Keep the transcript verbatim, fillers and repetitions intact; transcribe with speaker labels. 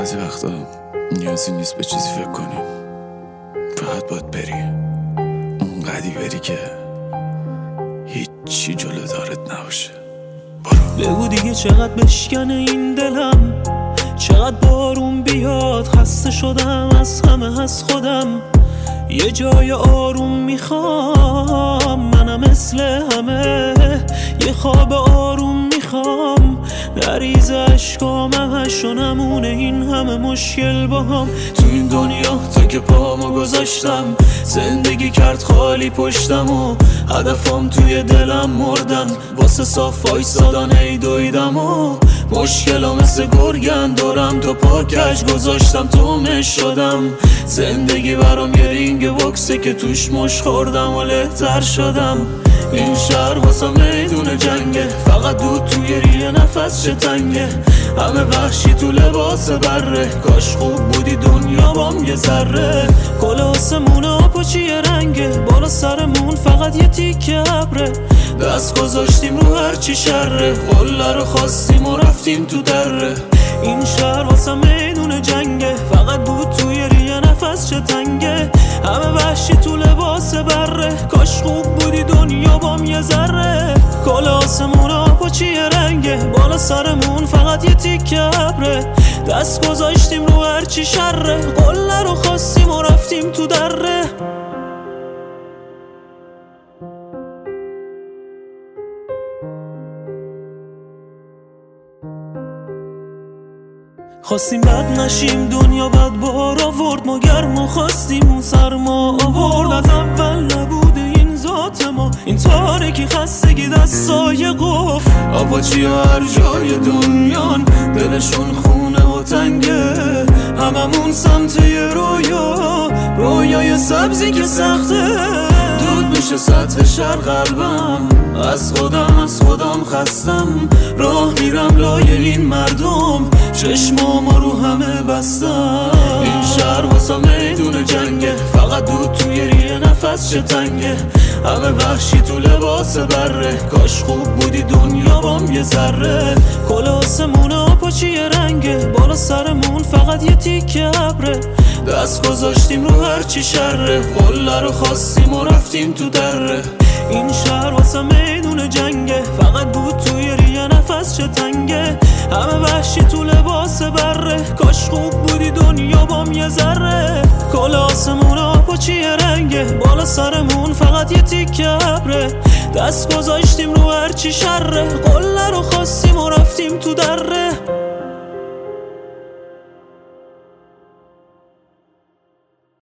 Speaker 1: بعضی وقتا نیازی نیست به چیزی فکر کنیم، فقط باید بری، اونقدی بری که هیچی جلو دارت نباشه. برو.
Speaker 2: بگو دیگه چقدر بشکنه این دلم، چقدر بارون بیاد، خسته شدم از همه از خودم، یه جای آروم میخوام، منم مثل همه یه خواب آروم میخوام، نریز عشقام همش و نمونه این همه مشکل با هم. تو این دنیا تا که پامو گذاشتم زندگی کرد خالی پشتم و هدفم توی دلم مردن، واسه صاف وایسادن ای دویدم و مشکلا مثل گرگن دورم تو پاکش گذاشتم تو مش شدم. زندگی برام یه رینگ بوکسه که توش مش خوردم و لهتر شدم. این شهر واسه میدون جنگه، فقط دود توی ریه نفس چه تنگه، همه وحشی تو لباس بره، کاش خوب بودی دنیا بام یه ذره. کل آسمون آب و چیه رنگه، بالا سرمون فقط یه تیکه ابره، دست گذاشتیم رو هرچی شره، قله رو خواستیم و رفتیم تو دره. این شهر واسه میدون جنگه، فقط دود توی ریه نفس چه تنگه، همه وحشی تو لباس بره، کاش خوب بودی دنیا بام یه ذره. کل آسمون آب و چیه رنگه، بالا سرمون فقط یه تیکه ابره، دست گذاشتیم رو هرچی شره، قله رو خواستیم و رفتیم تو دره. خواستیم بد نشیم دنیا بد بار آورد، ما گرما خواستیم اون سرما آورد، از اول نبوده این ذات ما، این تارکی خستگی دستای قفل. آپاچی ها هر جای دنیان دلشون خونه و تنگه، هممون سمت یه رویا، رویای سبزی که سخته، دود میشه سطح شهر قلبم، از خودم از خودم خستم، راه میرم لای این مردم، چشمام رو همه بستم. این شهر واسه میدون جنگه، فقط دود توی ریه نفس چه تنگه، همه وحشی تو لباس بره، کاش خوب بودی دنیا بام یه ذره. کل آسمون آب و چیه رنگه، بالا سرمون فقط یه تیکه ابره، دست گذاشتیم رو هرچی شره، قله رو خواستیم و رفتیم تو دره. این شهر واسه میدون جنگه، فقط دود توی ریه نفس چه تنگه، همه وحشی تو لباس بره، کاش خوب بودی دنیا بام یه ذره. کل آسمون آب و چیه رنگه، بالا سرمون فقط یه تیکه ابره، دست گذاشتیم رو هرچی شره، قله رو خواستیم و رفتیم تو دره.